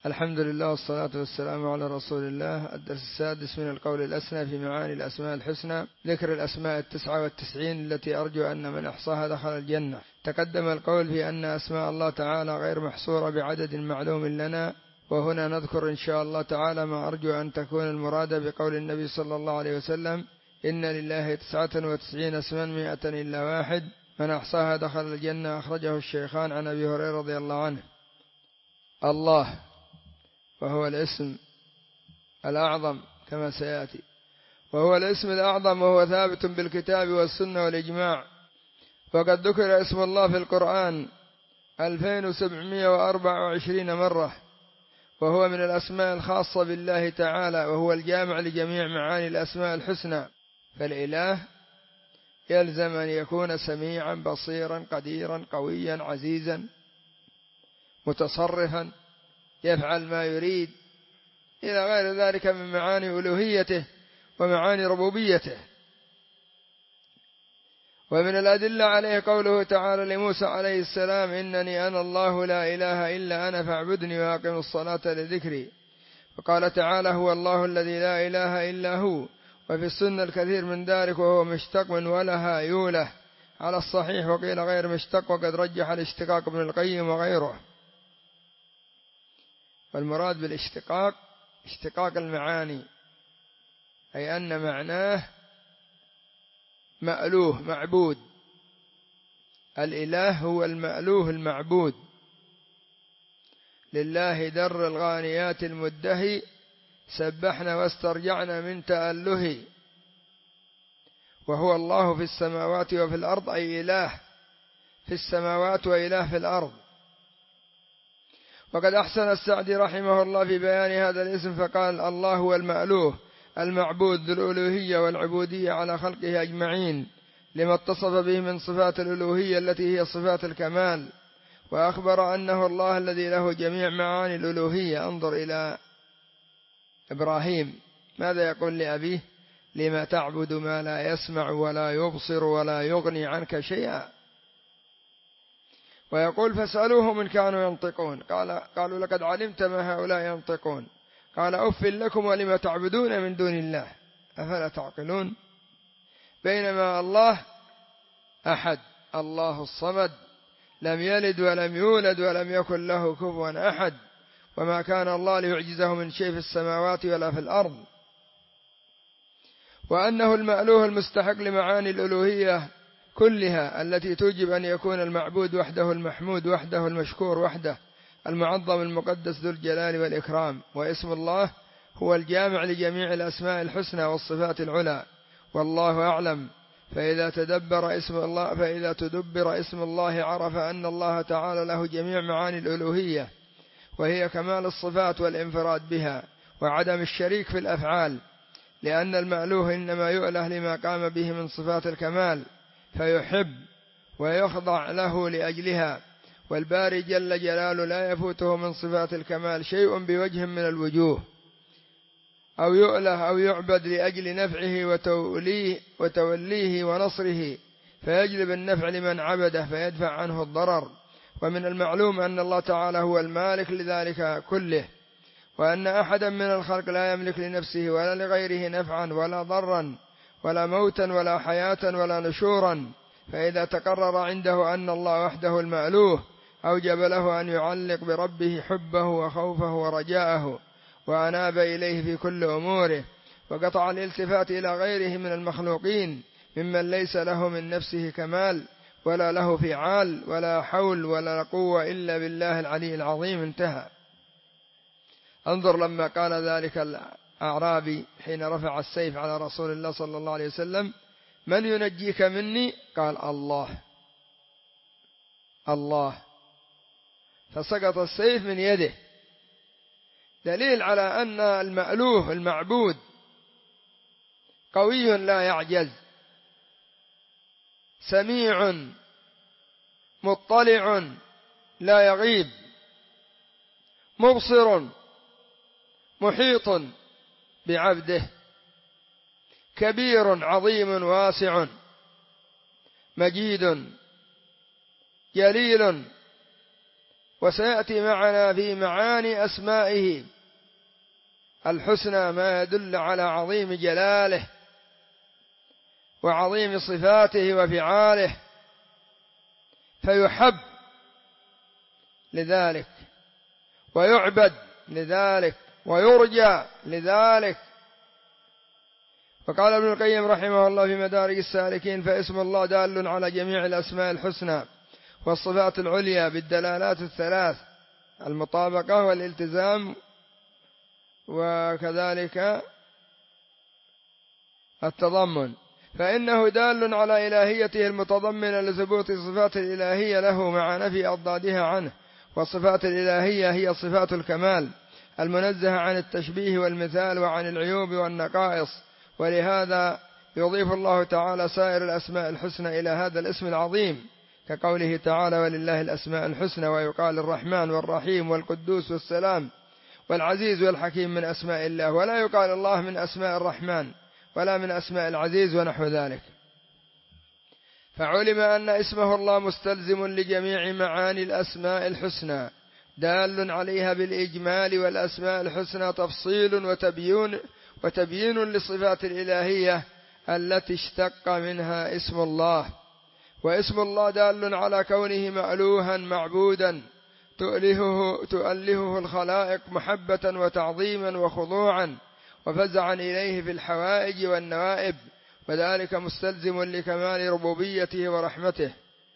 الحمد لله والصلاة والسلام على رسول الله. الدرس السادس من القول الأسنى في معاني الأسماء الحسنى، ذكر الأسماء 99 التي أرجو أن من أحصاها دخل الجنة. تقدم القول في أن أسماء الله تعالى غير محصورة بعدد معلوم لنا، وهنا نذكر إن شاء الله تعالى ما أرجو أن تكون المراد بقول النبي صلى الله عليه وسلم: إن لله 99 اسما 100 إلا واحد، من أحصاها دخل الجنة. أخرجه الشيخان عن أبي هريرة رضي الله عنه. الله وهو الاسم الأعظم كما سيأتي، وهو الاسم الأعظم، وهو ثابت بالكتاب والسنة والإجماع. وقد ذكر اسم الله في القرآن 2724 مرة، وهو من الأسماء الخاصة بالله تعالى، وهو الجامع لجميع معاني الأسماء الحسنى. فالإله يلزم أن يكون سميعا بصيرا قديرا قويا عزيزا متصرفا يفعل ما يريد إلى غير ذلك من معاني ألوهيته ومعاني ربوبيته. ومن الأدلة عليه قوله تعالى لموسى عليه السلام: إنني أنا الله لا إله إلا أنا فاعبدني وأقم الصلاة لذكري. وقال تعالى: هو الله الذي لا إله إلا هو. وفي السنة الكثير من ذلك، وهو مشتق من وله يوله على الصحيح، وقيل غير مشتق، وقد رجح الاشتقاق ابن القيم وغيره. والمراد بالاشتقاق اشتقاق المعاني، أي أن معناه مألوه معبود. الإله هو المألوه المعبود. لله در الغانيات المدهي، سبحنا واسترجعنا من تأله. وهو الله في السماوات وفي الأرض، أي إله في السماوات وإله في الأرض. وقد أحسن السعدي رحمه الله في بيان هذا الاسم فقال: الله هو المألوه المعبود ذو الألوهية والعبودية على خلقه أجمعين، لما اتصف به من صفات الألوهية التي هي صفات الكمال. وأخبر أنه الله الذي له جميع معاني الألوهية. انظر إلى إبراهيم، ماذا يقول لأبيه؟ لما تعبد ما لا يسمع ولا يبصر ولا يغني عنك شيئا. ويقول: فاسألوهم إن كانوا ينطقون. قالوا: لقد علمت ما هؤلاء ينطقون. قال: أف لكم ولم تعبدون من دون الله أفلا تعقلون. بينما الله أحد، الله الصمد، لم يلد ولم يولد ولم يكن له كفوا أحد، وما كان الله ليعجزه من شيء في السماوات ولا في الأرض. وأنه المألوه المستحق لمعاني الألوهية كلها، التي توجب أن يكون المعبود وحده، المحمود وحده، المشكور وحده، المعظم المقدس ذو الجلال والإكرام. واسم الله هو الجامع لجميع الأسماء الحسنى والصفات العلى، والله أعلم. فإذا تدبر اسم الله عرف أن الله تعالى له جميع معاني الألوهية، وهي كمال الصفات والانفراد بها وعدم الشريك في الأفعال، لأن المألوه إنما يؤله لما قام به من صفات الكمال، فيحب ويخضع له لأجلها. والباري جل جلاله لا يفوته من صفات الكمال شيء بوجه من الوجوه، أو يؤله أو يعبد لأجل نفعه وتوليه ونصره، فيجلب النفع لمن عبده فيدفع عنه الضرر. ومن المعلوم أن الله تعالى هو المالك لذلك كله، وأن أحدا من الخلق لا يملك لنفسه ولا لغيره نفعا ولا ضرا ولا موتا ولا حياة ولا نشورا. فإذا تقرر عنده أن الله وحده المألوه، أوجب له أن يعلق بربه حبه وخوفه ورجاءه، وأناب إليه في كل أموره، وقطع الالتفات إلى غيره من المخلوقين ممن ليس له من نفسه كمال ولا له فعال ولا حول ولا قوة إلا بالله العلي العظيم. انتهى. انظر لما قال ذلك الأعرابي حين رفع السيف على رسول الله صلى الله عليه وسلم: من ينجيك مني؟ قال: الله الله، فسقط السيف من يده، دليل على أن المألوه المعبود قوي لا يعجز، سميع مطلع لا يغيب، مبصر محيط بعبده، كبير عظيم واسع، مجيد جليل وسيأتي معنا في معاني أسمائه الحسنى ما يدل على عظيم جلاله وعظيم صفاته وفعاله، فيحب لذلك ويعبد لذلك ويرجى لذلك. وقال ابن القيم رحمه الله في مدارج السالكين: فاسم الله دال على جميع الأسماء الحسنى والصفات العليا بالدلالات الثلاث: المطابقة والالتزام وكذلك التضمن، فإنه دال على إلهيته المتضمنة لثبوت صفات الإلهية له مع نفي أضدادها عنه. والصفات الإلهية هي صفات الكمال المنزهة عن التشبيه والمثال وعن العيوب والنقائص، ولهذا يضيف الله تعالى سائر الأسماء الحسنى إلى هذا الاسم العظيم، كقوله تعالى: ولله الأسماء الحسنى، ويقال الرحمن والرحيم والقدوس والسلام والعزيز والحكيم من أسماء الله، ولا يقال الله من أسماء الرحمن ولا من أسماء العزيز ونحو ذلك. فعلم أن اسمه الله مستلزم لجميع معاني الأسماء الحسنى دال عليها بالإجمال، والأسماء الحسنى تفصيل وتبيين للصفات الإلهية التي اشتق منها اسم الله. واسم الله دال على كونه مألوها معبودا تؤلهه الخلائق محبة وتعظيما وخضوعا وفزعا إليه في الحوائج والنوائب، وذلك مستلزم لكمال ربوبيته ورحمته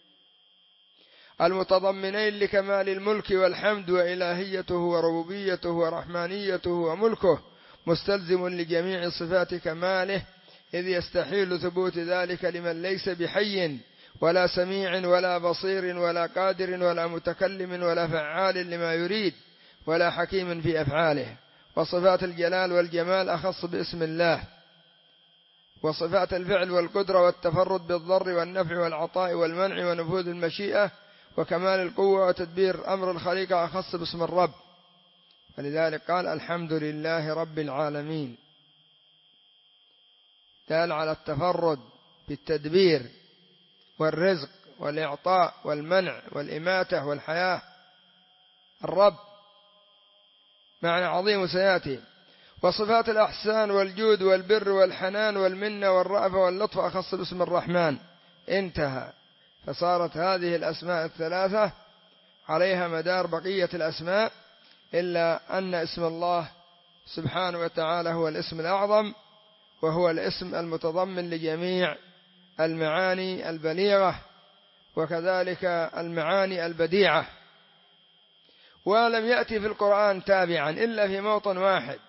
المتضمنين لكمال الملك والحمد، وإلهيته وربوبيته ورحمانيته وملكه مستلزم لجميع صفات كماله، إذ يستحيل ثبوت ذلك لمن ليس بحي ولا سميع ولا بصير ولا قادر ولا متكلم ولا فعال لما يريد ولا حكيم في أفعاله. وصفات الجلال والجمال أخص باسم الله، وصفات الفعل والقدرة والتفرد بالضر والنفع والعطاء والمنع ونفوذ المشيئة وكمال القوة وتدبير أمر الخليقة أخص باسم الرب، ولذلك قال: الحمد لله رب العالمين، دال على التفرد بالتدبير والرزق والإعطاء والمنع والإماتة والحياة. الرب معنى عظيم سيأتي. وصفات الأحسان والجود والبر والحنان والمنة والرأفة واللطف أخص باسم الرحمن. انتهى. فصارت هذه الأسماء الثلاثة عليها مدار بقية الأسماء، إلا أن اسم الله سبحانه وتعالى هو الاسم الأعظم، وهو الاسم المتضمن لجميع المعاني البليغة وكذلك المعاني البديعة. ولم يأتي في القرآن تابعا إلا في موطن واحد: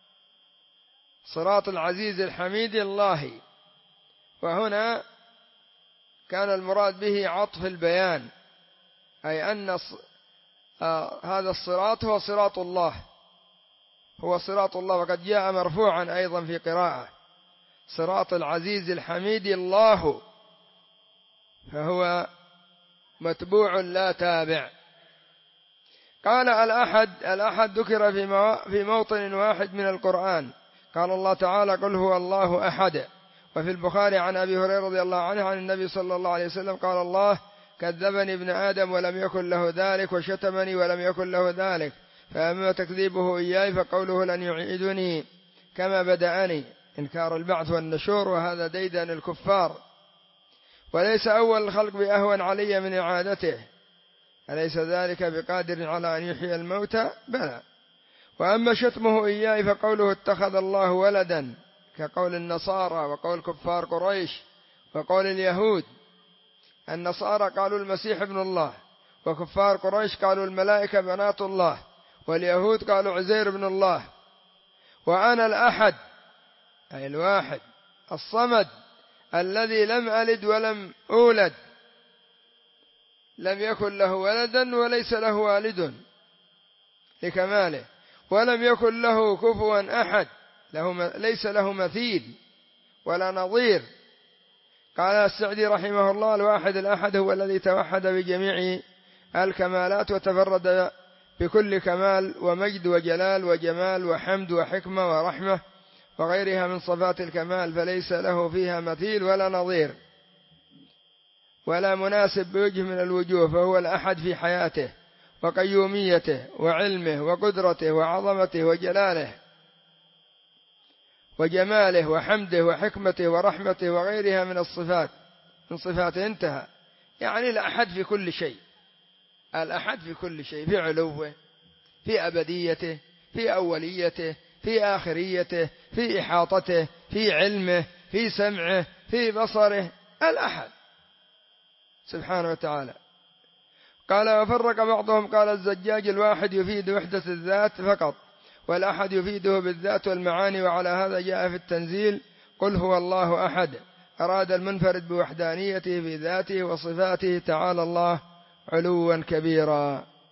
صراط العزيز الحميد الله، وهنا كان المراد به عطف البيان، أي أن هذا الصراط هو صراط الله، هو صراط الله. وقد جاء مرفوعا أيضا في قراءة: صراط العزيز الحميد الله، فهو متبوع لا تابع. قال الأحد ذكر في موطن واحد من القرآن، قال الله تعالى: قل هو الله أحد. وفي البخاري عن أبي هريرة رضي الله عنه عن النبي صلى الله عليه وسلم قال: الله كذبني ابن آدم ولم يكن له ذلك، وشتمني ولم يكن له ذلك، فأما تكذيبه إياي فقوله لن يعيدني كما بدأني، إنكار البعث والنشور، وهذا ديدن الكفار. وليس أول الخلق بأهون علي من إعادته، أليس ذلك بقادر على أن يحيي الموتى؟ بلى. وأما شتمه إياي فقوله اتخذ الله ولدا، كقول النصارى وقول كفار قريش وقول اليهود. النصارى قالوا المسيح ابن الله، وكفار قريش قالوا الملائكة بنات الله، واليهود قالوا عزير ابن الله. وأنا الأحد، أي الواحد الصمد الذي لم ألد ولم أولد، لم يكن له ولدا وليس له والد لكماله، ولم يكن له كفوا أحد، ليس له مثيل ولا نظير. قال السعدي رحمه الله: الواحد الأحد هو الذي توحد بجميع الكمالات وتفرد بكل كمال ومجد وجلال وجمال وحمد وحكمة ورحمة وغيرها من صفات الكمال، فليس له فيها مثيل ولا نظير ولا مناسب بوجه من الوجوه، فهو الأحد في حياته وقيوميته وعلمه وقدرته وعظمته وجلاله وجماله وحمده وحكمته ورحمته وغيرها من الصفات، من صفاته انتهى. يعني الأحد في كل شيء، الأحد في كل شيء، في علوه، في أبديته، في أوليته، في آخريته، في إحاطته، في علمه، في سمعه، في بصره، الأحد سبحانه وتعالى. قال وفرق بعضهم، قال الزجاج الواحد يفيد وحدة الذات فقط، والأحد يفيده بالذات والمعاني، وعلى هذا جاء في التنزيل قل هو الله أحد، أراد المنفرد بوحدانيته في ذاته وصفاته، تعالى الله علوا كبيرا.